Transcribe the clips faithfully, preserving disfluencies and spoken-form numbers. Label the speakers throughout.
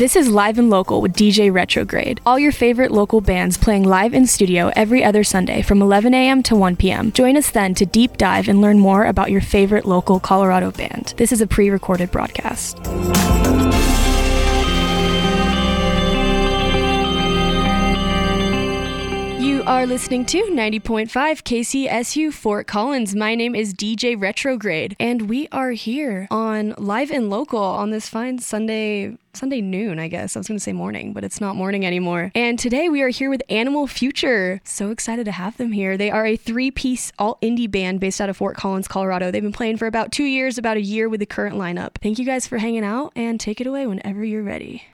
Speaker 1: This is Live and Local with D J Retrograde. All your favorite local bands playing live in studio every other Sunday from eleven a.m. to one p.m. Join us then to deep dive and learn more about your favorite local Colorado band. This is a pre-recorded broadcast. You are listening to ninety point five K C S U Fort Collins. My name is D J Retrograde, and we are here on Live and Local on this fine Sunday Sunday noon, I guess. I was going to say morning, but it's not morning anymore. And today we are here with Animal Future. So excited to have them here. They are a three-piece all-indie band based out of Fort Collins, Colorado. They've been playing for about two years, about a year with the current lineup. Thank you guys for hanging out, and take it away whenever you're ready.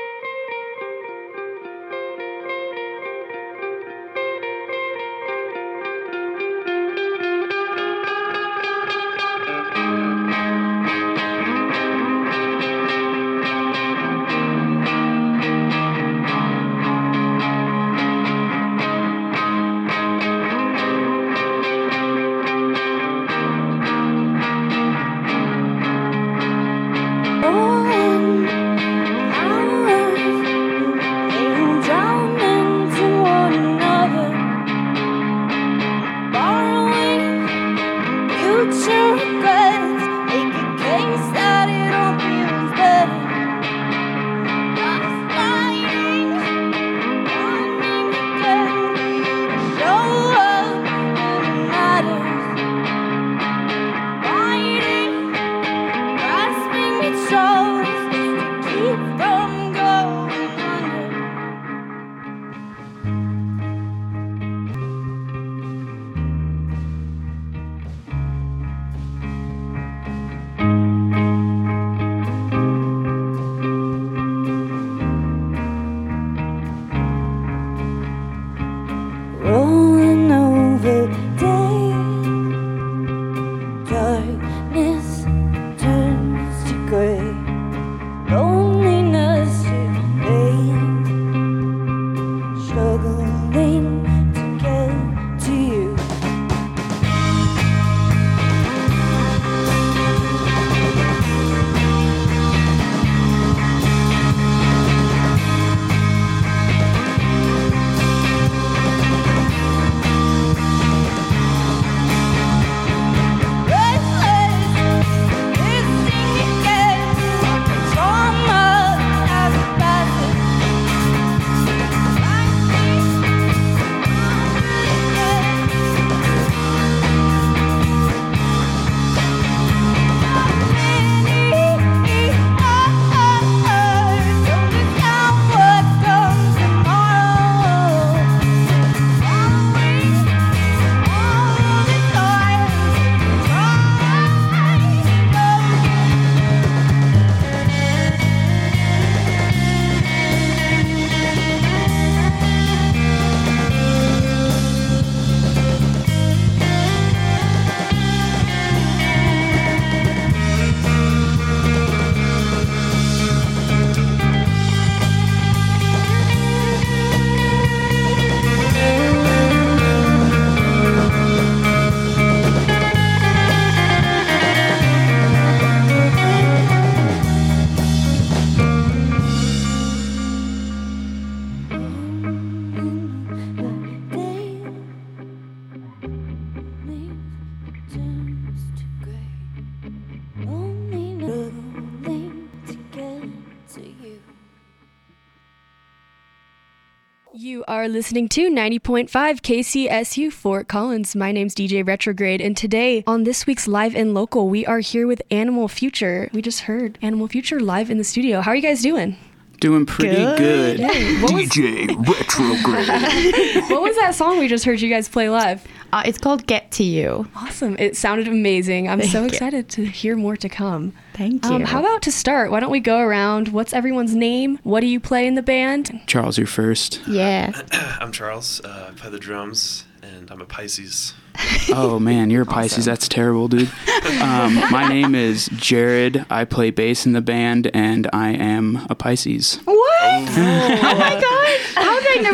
Speaker 1: You are listening to ninety point five K C S U Fort Collins. My name's D J Retrograde, and today on this week's Live and Local, we are here with Animal Future. We just heard Animal Future live in the studio. How are you guys doing?
Speaker 2: Doing pretty good. good.
Speaker 1: Yeah.
Speaker 2: D J Retrograde.
Speaker 1: What was that song we just heard you guys play live?
Speaker 3: Uh, it's called Get to You.
Speaker 1: Awesome. It sounded amazing. I'm
Speaker 3: Thank
Speaker 1: so
Speaker 3: you.
Speaker 1: excited to hear more to come.
Speaker 3: Thank you.
Speaker 1: Um, how about to start? Why don't we go around? What's everyone's name? What do you play in the band?
Speaker 2: Charles, you're first.
Speaker 3: Yeah.
Speaker 4: I'm Charles. Uh, I play the drums, and I'm a Pisces.
Speaker 2: Oh, man, you're a Pisces.
Speaker 3: Awesome.
Speaker 2: That's terrible, dude. Um, my name is Jared. I play bass in the band, and I am a Pisces.
Speaker 3: What? Oh, oh my gosh. How did I never put that together?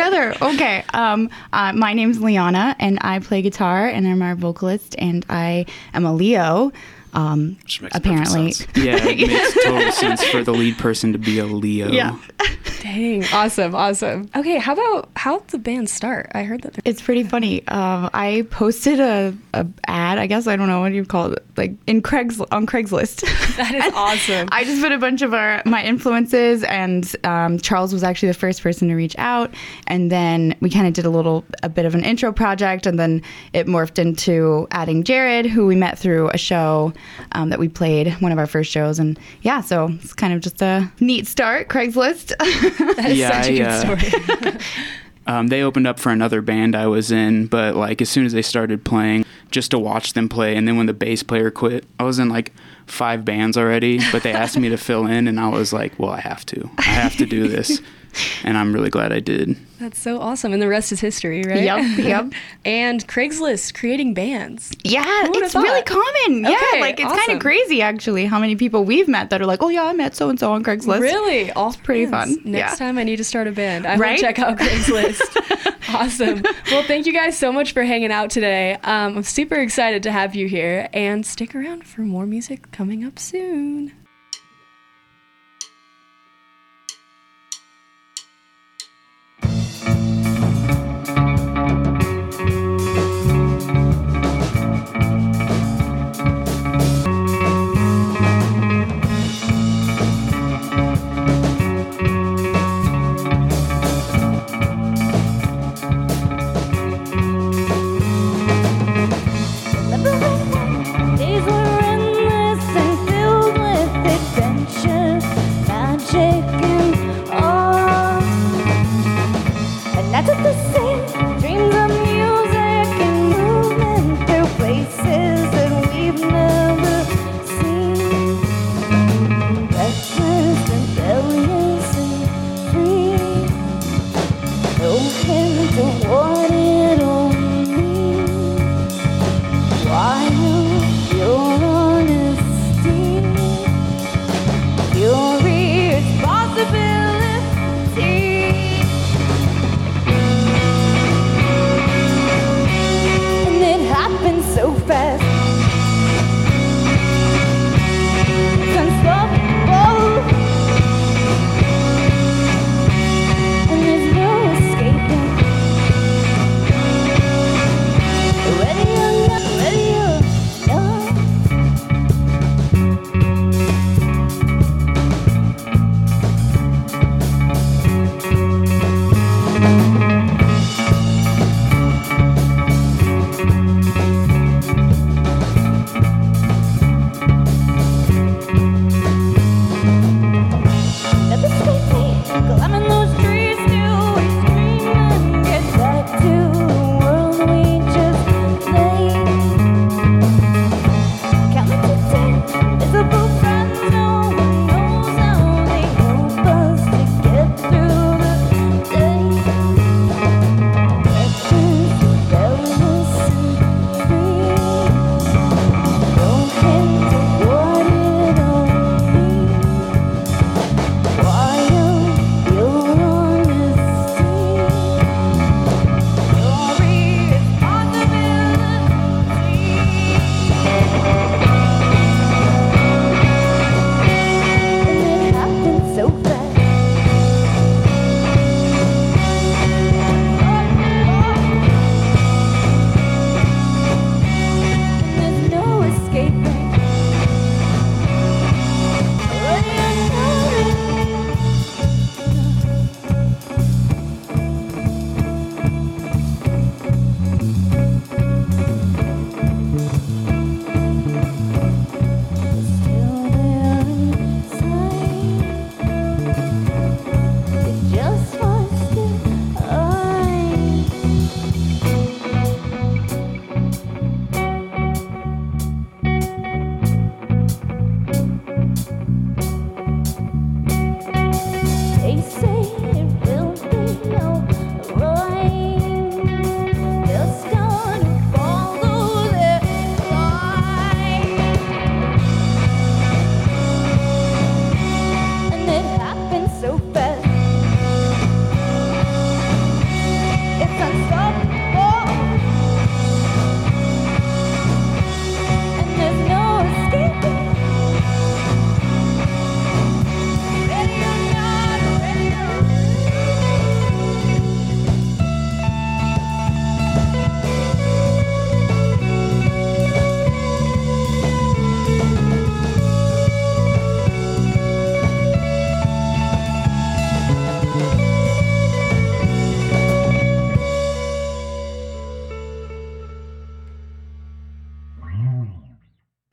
Speaker 3: together. Okay. Um, uh, my name's Liana, and I play guitar, and I'm our vocalist, and I am a Leo. Um,
Speaker 4: Which makes
Speaker 3: apparently.
Speaker 4: perfect sense.
Speaker 2: Yeah, it makes total sense for the lead person to be a Leo.
Speaker 3: Yeah.
Speaker 1: Dang, awesome, awesome. Okay, how about how'd the band start? I heard that.
Speaker 3: It's pretty funny. Um, I posted a, a ad, I guess, I don't know what you call it, like in Craig's on Craigslist.
Speaker 1: That is awesome.
Speaker 3: I just put a bunch of our my influences, and um, Charles was actually the first person to reach out, and then we kind of did a little a bit of an intro project, and then it morphed into adding Jared, who we met through a show um, that we played, one of our first shows, and yeah, so it's kind of just a neat start. Craigslist.
Speaker 1: That is
Speaker 2: Yeah,
Speaker 1: such a
Speaker 2: I,
Speaker 1: good
Speaker 2: uh,
Speaker 1: story.
Speaker 2: Um, they opened up for another band I was in, but like as soon as they started playing, just to watch them play, and then when the bass player quit, I was in like five bands already, but they asked me to fill in, and I was like, well, I have to. I have to do this. And I'm really glad I did.
Speaker 1: That's so awesome. And the rest is history, right?
Speaker 3: Yep, yep.
Speaker 1: And Craigslist, creating bands.
Speaker 3: Yeah,
Speaker 1: Who would've
Speaker 3: it's really
Speaker 1: thought?
Speaker 3: common. Yeah,
Speaker 1: Okay,
Speaker 3: like it's kind
Speaker 1: awesome.
Speaker 3: of crazy actually how many people we've met that are like, oh yeah, I met so and so on Craigslist.
Speaker 1: Really? All
Speaker 3: pretty
Speaker 1: bands.
Speaker 3: fun.
Speaker 1: Next
Speaker 3: Yeah.
Speaker 1: time I need to start a band. I
Speaker 3: Right?
Speaker 1: will check out Craigslist. Awesome. Well, thank you guys so much for hanging out today. Um, I'm super excited to have you here, and stick around for more music coming up soon.
Speaker 5: Days were endless and filled with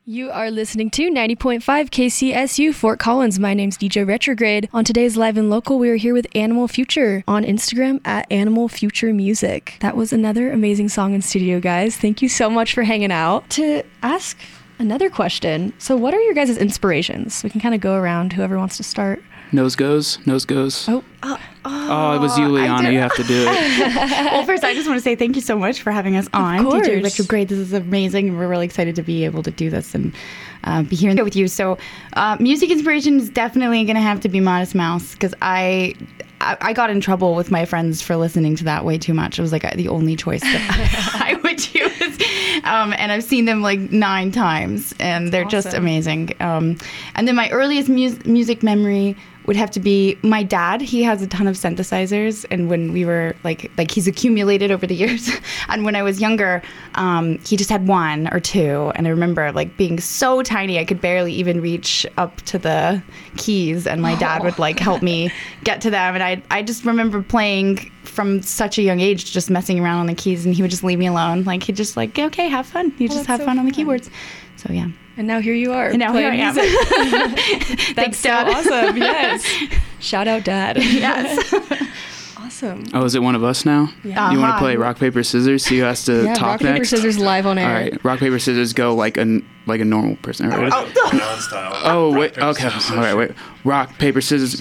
Speaker 1: You are listening to ninety point five K C S U Fort Collins. My name's D J Retrograde. On today's Live and Local, we are here with Animal Future on Instagram at Animal Future Music. That was another amazing song in studio, guys. Thank you so much for hanging out. To ask another question, so what are your guys' inspirations? We can kind of go around, whoever wants to start.
Speaker 2: Nose goes, nose goes.
Speaker 1: Oh,
Speaker 3: Oh,
Speaker 2: Oh, it was you, Liana. You have to do it.
Speaker 3: well, first, I just want to say thank you so much for having us on.
Speaker 1: course.
Speaker 3: D J Retrograde, this is amazing. We're really excited to be able to do this and uh, be here with you. So, uh, music inspiration is definitely going to have to be Modest Mouse because I, I I got in trouble with my friends for listening to that way too much. It was like the only choice that I would choose. Um, and I've seen them like nine times, and they're just
Speaker 1: Awesome.
Speaker 3: amazing. Um, and then my earliest mu- music memory would have to be my dad. He has a ton of synthesizers, and when we were like like he's accumulated over the years. And when I was younger, um, he just had one or two, and I remember like being so tiny I could barely even reach up to the keys, and my dad would like help me get to them. And I I just remember playing from such a young age, just messing around on the keys, and he would just leave me alone. Like he'd just like, okay, have fun. You
Speaker 1: Oh,
Speaker 3: just
Speaker 1: that's
Speaker 3: have
Speaker 1: so
Speaker 3: fun on the
Speaker 1: fun.
Speaker 3: keyboards. So yeah.
Speaker 1: and now here you are.
Speaker 3: And now here I
Speaker 1: playing
Speaker 3: am.
Speaker 1: music. That's
Speaker 3: Thanks,
Speaker 1: so
Speaker 3: Dad.
Speaker 1: awesome. Yes. Shout out, Dad.
Speaker 3: Yes.
Speaker 1: Awesome.
Speaker 2: Oh, is it one of us now?
Speaker 1: Yeah.
Speaker 2: You want
Speaker 3: Uh-huh.
Speaker 2: to play rock, paper, scissors? See who has to
Speaker 1: Yeah,
Speaker 2: talk
Speaker 1: rock, paper,
Speaker 2: next?
Speaker 1: scissors live on air.
Speaker 2: All right. Rock, paper, scissors, go like a, like a normal person. All right.
Speaker 3: Oh,
Speaker 4: Island style.
Speaker 2: Oh,
Speaker 4: Rock,
Speaker 2: wait.
Speaker 4: paper,
Speaker 2: Okay.
Speaker 4: scissors,
Speaker 2: All right. Wait. Rock, paper, scissors.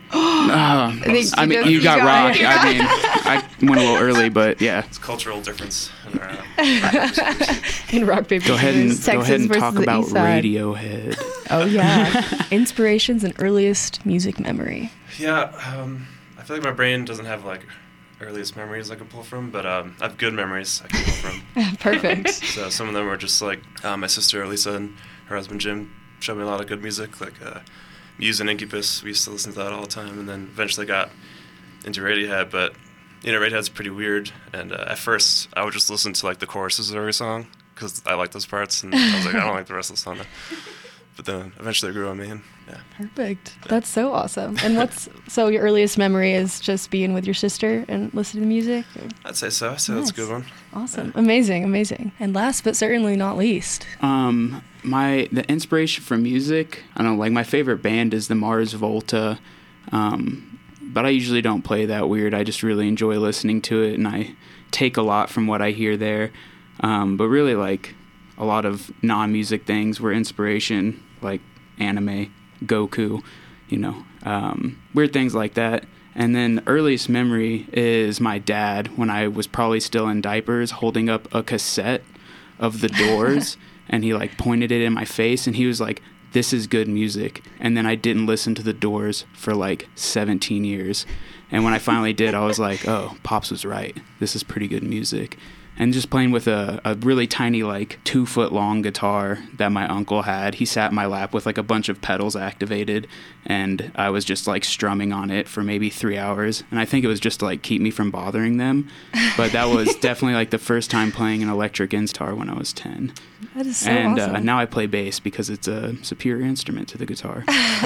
Speaker 2: Oh,
Speaker 3: think
Speaker 2: I
Speaker 3: you
Speaker 2: mean,
Speaker 3: just-
Speaker 2: you got
Speaker 3: you got
Speaker 2: rock.
Speaker 3: it.
Speaker 2: I mean, I went a little early, but yeah.
Speaker 4: It's a cultural difference. In our, uh,
Speaker 1: In rock, paper,
Speaker 2: Go ahead and
Speaker 1: scissors.
Speaker 2: go
Speaker 3: Texas
Speaker 2: ahead and
Speaker 3: versus
Speaker 2: talk
Speaker 3: the
Speaker 2: about
Speaker 3: East Side.
Speaker 2: Radiohead.
Speaker 3: oh yeah.
Speaker 1: Inspirations and earliest music memory.
Speaker 4: yeah, um, I feel like my brain doesn't have like earliest memories I can pull from, but um, I have good memories I can pull from.
Speaker 1: Perfect.
Speaker 4: So some of them are just like uh, my sister Lisa and her husband Jim showed me a lot of good music, like uh, Muse and Incubus. We used to listen to that all the time, and then eventually got into Radiohead. But you know, Radiohead's pretty weird, and uh, at first I would just listen to like the choruses of every song because I like those parts, and I was like, I don't like the rest of the song. But then eventually it grew on me, and yeah.
Speaker 1: Perfect. That's so awesome. And what's so your earliest memory is just being with your sister and listening to music?
Speaker 4: I'd say so. So that's a good
Speaker 1: Nice.
Speaker 4: one.
Speaker 1: Awesome. Amazing. Amazing. And last but certainly not least.
Speaker 2: Um, my the inspiration for music, I don't know, like my favorite band is the Mars Volta, um, but I usually don't play that weird. I just really enjoy listening to it, and I take a lot from what I hear there. Um, but really, like a lot of non-music things were inspiration, like anime, Goku, you know, um, weird things like that. And then the earliest memory is my dad when I was probably still in diapers holding up a cassette of The Doors and he like pointed it in my face and he was like, this is good music. And then I didn't listen to The Doors for like seventeen years. And when I finally did, I was like, oh, Pops was right. This is pretty good music. And just playing with a, a really tiny, like, two-foot-long guitar that my uncle had. He sat in my lap with, like, a bunch of pedals activated, and I was just, like, strumming on it for maybe three hours. And I think it was just to, like, keep me from bothering them. But that was definitely, like, the first time playing an electric guitar when I was ten.
Speaker 1: That is so
Speaker 2: and
Speaker 1: awesome.
Speaker 2: uh, now I play bass because it's a superior instrument to the guitar.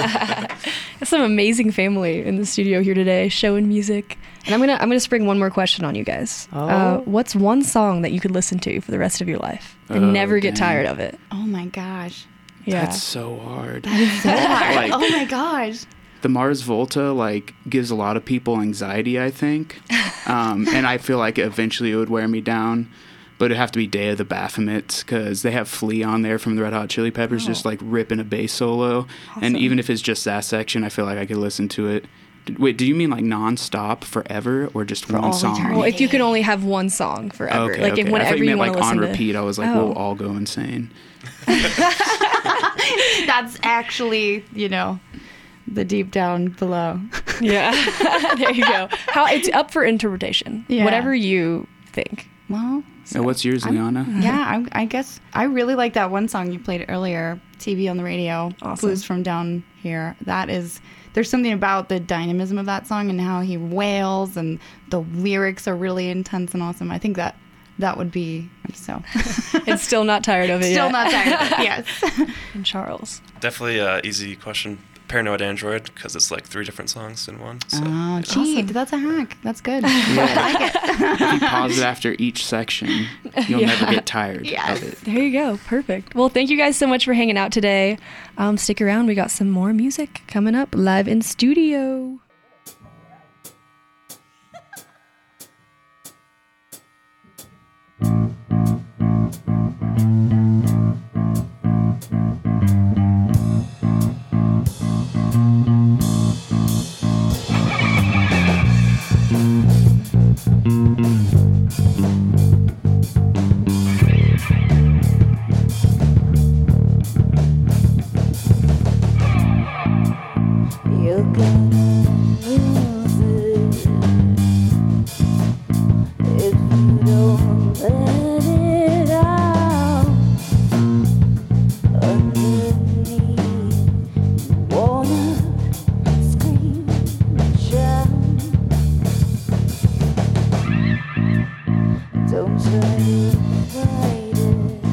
Speaker 1: Got some amazing family in the studio here today, showing music. And I'm gonna I'm gonna spring one more question on you guys.
Speaker 3: Oh.
Speaker 1: Uh, what's one song that you could listen to for the rest of your life and
Speaker 2: Oh,
Speaker 1: never get
Speaker 2: dang.
Speaker 1: tired of it?
Speaker 3: Oh my gosh.
Speaker 1: Yeah.
Speaker 2: That's so hard.
Speaker 3: So hard.
Speaker 2: Like-
Speaker 3: oh my gosh.
Speaker 2: The Mars Volta, like, gives a lot of people anxiety, I think. Um, and I feel like eventually it would wear me down. But it'd have to be Day of the Baphomets because they have Flea on there from the Red Hot Chili Peppers
Speaker 1: Oh.
Speaker 2: just, like, ripping a bass solo. And
Speaker 1: Awesome.
Speaker 2: even if it's just that section, I feel like I could listen to it. D- Wait, do you mean, like, nonstop forever or just
Speaker 3: For
Speaker 2: one
Speaker 3: all
Speaker 2: song?
Speaker 3: eternity.
Speaker 1: Well, if you could only have one song forever,
Speaker 2: Okay,
Speaker 1: like if
Speaker 2: okay. I
Speaker 1: whenever
Speaker 2: thought you
Speaker 1: you
Speaker 2: meant,
Speaker 1: want to
Speaker 2: like,
Speaker 1: listen
Speaker 2: on
Speaker 1: to
Speaker 2: repeat. I was like,
Speaker 1: Oh.
Speaker 2: we'll all go insane.
Speaker 3: That's actually, you know, the deep down below.
Speaker 1: Yeah. There you go. How it's up for interpretation.
Speaker 3: Yeah.
Speaker 1: Whatever you think.
Speaker 3: Well,
Speaker 2: So what's yours,
Speaker 3: I'm-
Speaker 2: Liana?
Speaker 3: yeah, I, I guess I really like that one song you played earlier, T V on the radio,
Speaker 1: Awesome.
Speaker 3: Blues from Down Here. That is, there's something about the dynamism of that song and how he wails and the lyrics are really intense and awesome. I think that that would be, so.
Speaker 1: It's still not tired of it
Speaker 3: Still
Speaker 1: yet.
Speaker 3: not tired of it, yes.
Speaker 1: And Charles.
Speaker 4: Definitely a easy question. Paranoid Android because it's like three different songs in one. So,
Speaker 3: Oh,
Speaker 4: you know.
Speaker 3: cheat.
Speaker 1: Awesome.
Speaker 3: That's a hack. That's good.
Speaker 2: Yeah.
Speaker 3: I like it.
Speaker 2: If you pause it after each section, you'll
Speaker 1: Yeah.
Speaker 2: never get tired
Speaker 3: Yes.
Speaker 2: of it.
Speaker 1: There you go. Perfect. Well, thank you guys so much for hanging out today. Um, stick around. We got some more music coming up live in studio.
Speaker 5: You're gonna lose it if you don't let it out. Underneath, you wanna scream and shout. Don't try to fight it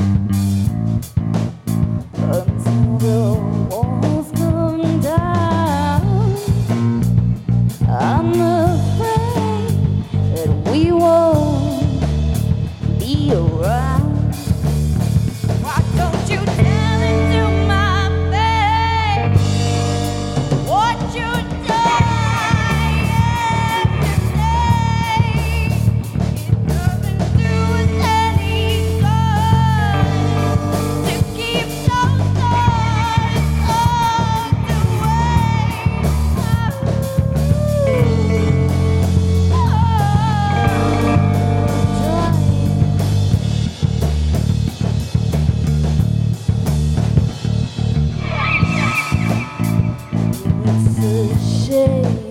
Speaker 5: until the walls come down. I'm afraid that we won't be around. Why don't you tell it to my face? What you dying to say? It doesn't do us any good to keep those thoughts locked away. It's a shame.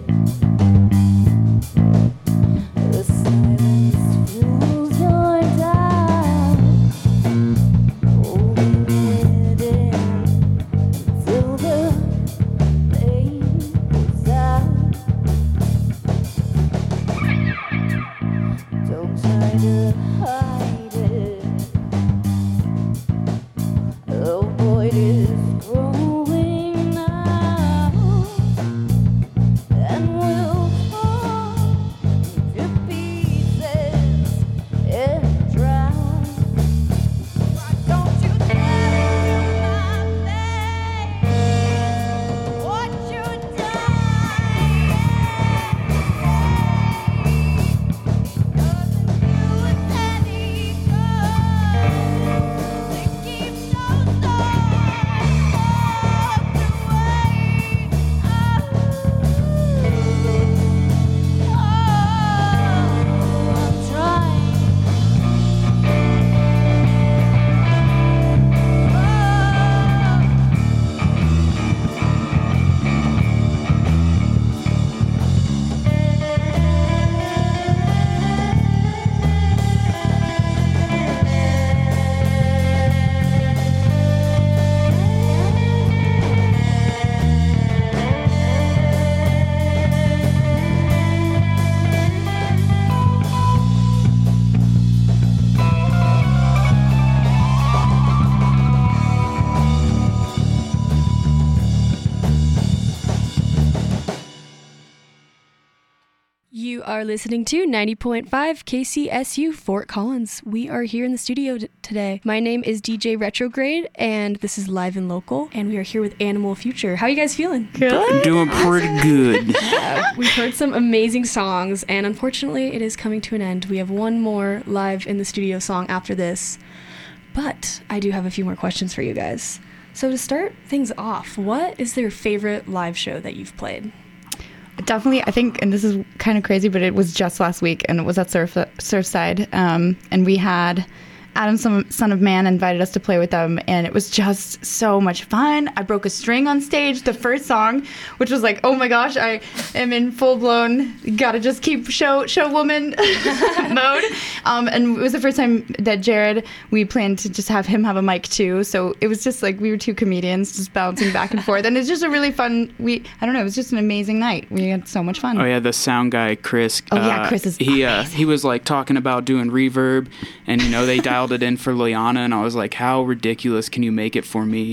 Speaker 5: The silence fills your doubt. Holding it in until the pain is out. Don't try to hide it. The void is growing now, and we'll fall to pieces and drown. Why don't you tell me my face? What you dying to say? It doesn't do us any good to keep those thoughts locked away. Oh, I'm trying.
Speaker 1: You are listening to ninety point five K C S U Fort Collins. We are here in the studio t- today. My name is D J Retrograde, and this is Live and Local, and we are here with Animal Future. How are you guys feeling?
Speaker 2: Doing pretty good.
Speaker 1: Yeah, we've heard some amazing songs, and unfortunately, it is coming to an end. We have one more live in the studio song after this, but I do have a few more questions for you guys. So to start things off, what is their favorite live show that you've played?
Speaker 3: Definitely, I think, and this is kind of crazy, but it was just last week, and it was at Surf Surfside, um, and we had Adam, Son Son of Man, invited us to play with them, and it was just so much fun. I broke a string on stage, the first song, which was like, oh my gosh, I am in full-blown, gotta just keep show show woman mode. Um, and it was the first time that Jared, we planned to just have him have a mic too, so it was just like we were two comedians just bouncing back and forth, and it's just a really fun, we, I don't know, it was just an amazing night. We had so much fun.
Speaker 2: Oh yeah, the sound guy Chris.
Speaker 3: Oh, yeah,
Speaker 2: uh,
Speaker 3: Chris is
Speaker 2: he uh,
Speaker 3: amazing.
Speaker 2: he was like talking about doing reverb, and you know they dialed it in for Liana, and I was like, how ridiculous can you make it for me?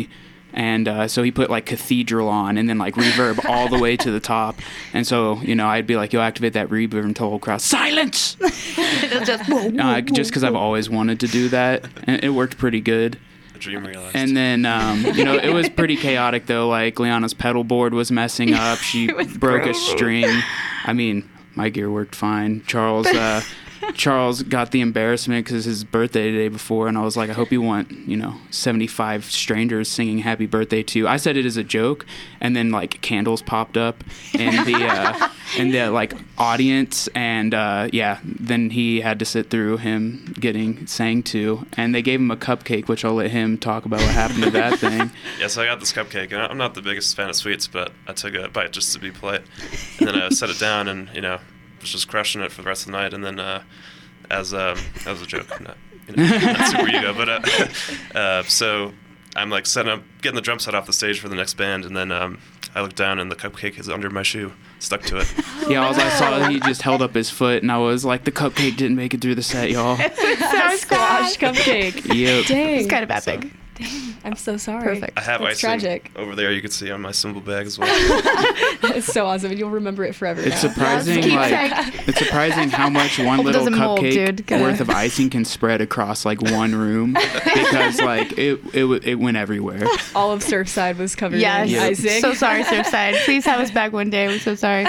Speaker 2: And uh, so he put like Cathedral on and then like reverb all the way to the top. And so, you know, I'd be like, yo, activate that reverb and tell the whole crowd, silence!
Speaker 3: It'll just, whoa, whoa,
Speaker 2: uh, just because
Speaker 3: whoa,
Speaker 2: I've
Speaker 3: whoa.
Speaker 2: always wanted to do that. And it worked pretty good.
Speaker 4: The dream realized.
Speaker 2: And then, um, you know, it was pretty chaotic though. Like Liana's pedal board was messing up. She
Speaker 3: It was
Speaker 2: broke a
Speaker 3: gross.
Speaker 2: string. I mean, my gear worked fine. Charles, uh, Charles got the embarrassment because his birthday the day before, and I was like, I hope you want, you know, seventy-five strangers singing happy birthday to you. I said it as a joke, and then like candles popped up in the uh, in the like audience, and uh, yeah, then he had to sit through him getting sang to, and they gave him a cupcake, which I'll let him talk about what happened to that thing.
Speaker 4: Yeah, so I got this cupcake, and I'm not the biggest fan of sweets, but I took a bite just to be polite, and then I set it down, and you know, was just crushing it for the rest of the night, and then uh, as um, that was a joke, not, you know, not super ego, but uh, uh, so I'm like setting up, getting the drum set off the stage for the next band, and then um, I look down, and the cupcake is under my shoe, stuck to it.
Speaker 2: Yeah, all I saw, he just held up his foot, and I was like, the cupcake didn't make it through the set, y'all.
Speaker 3: So
Speaker 1: Squash
Speaker 3: sad.
Speaker 1: cupcake.
Speaker 2: Yep.
Speaker 1: Dang.
Speaker 3: It's kind of
Speaker 4: So-
Speaker 3: epic.
Speaker 1: I'm so sorry.
Speaker 3: Perfect.
Speaker 4: I have
Speaker 1: That's
Speaker 4: icing
Speaker 1: tragic.
Speaker 4: over there. You can see on my cymbal bag as well.
Speaker 1: It's so awesome, and you'll remember it forever
Speaker 2: It's
Speaker 1: now.
Speaker 2: surprising,
Speaker 3: Keep
Speaker 2: like
Speaker 3: track.
Speaker 2: it's surprising how much one
Speaker 3: Hope it
Speaker 2: little
Speaker 3: doesn't mold,
Speaker 2: cupcake
Speaker 3: dude. Gotta-
Speaker 2: worth of icing can spread across like one room because like it it w- it went everywhere.
Speaker 1: All of Surfside was covered
Speaker 3: Yes.
Speaker 1: in
Speaker 2: Yeah.
Speaker 1: icing.
Speaker 3: So sorry, Surfside. Please have us back one day. We're so sorry.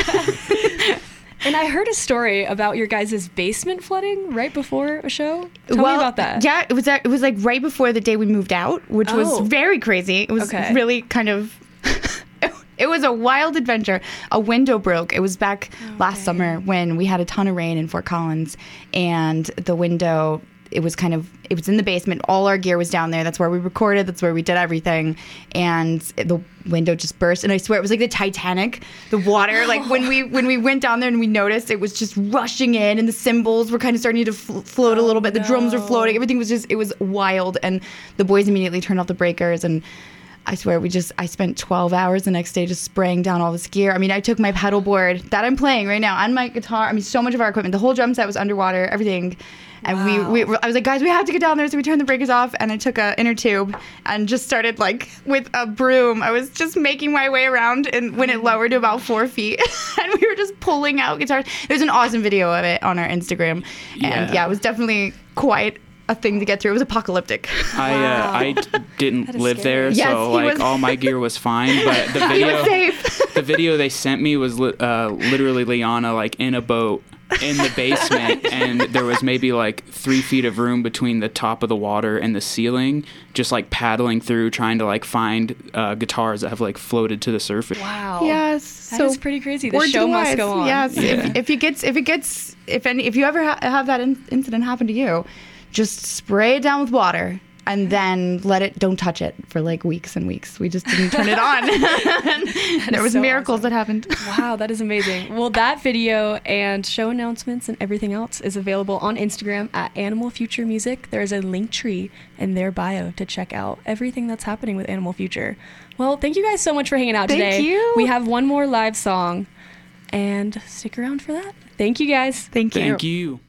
Speaker 1: And I heard a story about your guys' basement flooding right before a show. Tell me about that.
Speaker 3: Yeah, it was it was like right before the day we moved out, which
Speaker 1: Oh.
Speaker 3: was very crazy. It was
Speaker 1: Okay.
Speaker 3: really kind of it was a wild adventure. A window broke. It was back last summer when we had a ton of rain in Fort Collins, and the window, it was kind of, it was in the basement. All our gear was down there. That's where we recorded. That's where we did everything. And the window just burst. And I swear it was like the Titanic. The water, like when we when we went down there and we noticed, it was just rushing in, and the cymbals were kind of starting to fl- float a little bit. The drums were
Speaker 1: no.
Speaker 3: floating. Everything was just, it was wild. And the boys immediately turned off the breakers, and I swear we just, I spent twelve hours the next day just spraying down all this gear. I mean, I took my pedal board that I'm playing right now and my guitar. I mean, so much of our equipment, the whole drum set was underwater, everything. And
Speaker 1: Wow.
Speaker 3: we, we, I was like, guys, we have to get down there. So we turned the breakers off, and I took a inner tube and just started like with a broom. I was just making my way around, and when it lowered to about four feet, and we were just pulling out guitars. There's an awesome video of it on our Instagram. And
Speaker 2: Yeah.
Speaker 3: yeah, it was definitely quite a thing to get through. It was apocalyptic.
Speaker 2: I uh, I d- didn't
Speaker 1: That is
Speaker 2: live
Speaker 1: scary.
Speaker 2: there,
Speaker 3: Yes,
Speaker 2: so
Speaker 3: he
Speaker 2: like
Speaker 3: was-
Speaker 2: all my gear was fine. But the
Speaker 3: He
Speaker 2: video,
Speaker 3: was safe.
Speaker 2: the video they sent me was li- uh, literally Liana like in a boat in the basement, and there was maybe like three feet of room between the top of the water and the ceiling, just like paddling through, trying to like find uh, guitars that have like floated to the surface.
Speaker 1: Wow.
Speaker 3: Yes.
Speaker 1: That is pretty crazy. The
Speaker 3: word to
Speaker 1: show must
Speaker 3: wise.
Speaker 1: go on.
Speaker 3: Yes.
Speaker 2: Yeah.
Speaker 3: If, if it gets, if it gets, if any, if you ever ha- have that in- incident happen to you, just spray it down with water and then let it. Don't touch it for like weeks and weeks. We just didn't turn it on. There was
Speaker 1: so
Speaker 3: miracles
Speaker 1: awesome.
Speaker 3: that happened.
Speaker 1: Wow, that is amazing. Well, that video and show announcements and everything else is available on Instagram at Animal Future Music. There is a link tree in their bio to check out everything that's happening with Animal Future. Well, thank you guys so much for hanging out
Speaker 3: Thank
Speaker 1: today.
Speaker 3: you.
Speaker 1: We have one more live song, and stick around for that. Thank you guys.
Speaker 3: Thank you.
Speaker 2: Thank you.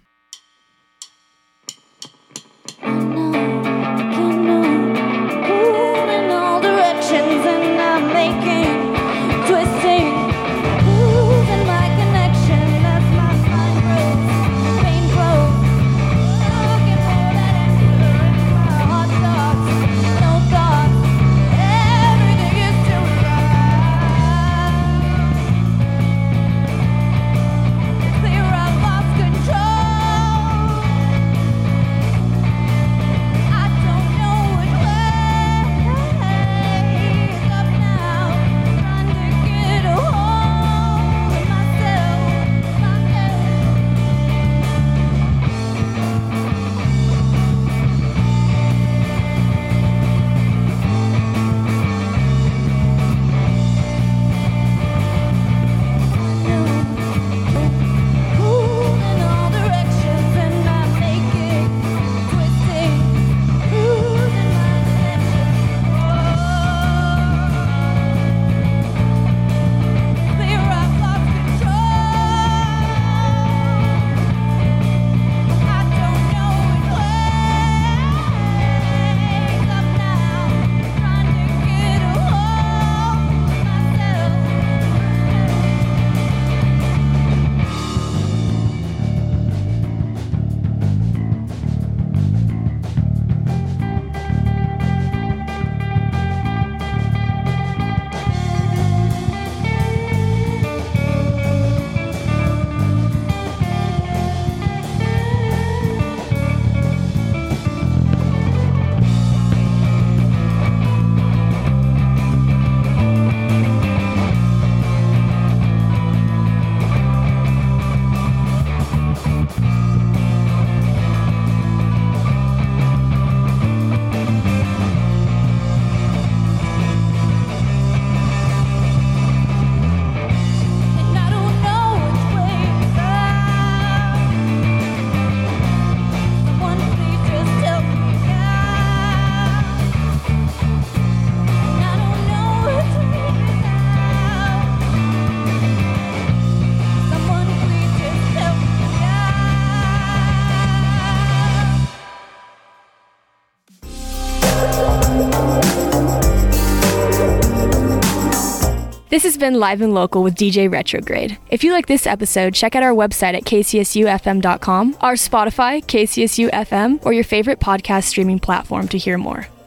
Speaker 5: In all directions, and I'm making, twisting, losing my connection as my mind grows, pain grows. Looking for that answer in my hot thoughts, no thoughts. Everything is too right. Clear, I've lost control.
Speaker 1: This has been Live and Local with D J Retrograde. If you like this episode, check out our website at k c s u f m dot com, our Spotify, K C S U F M, or your favorite podcast streaming platform to hear more.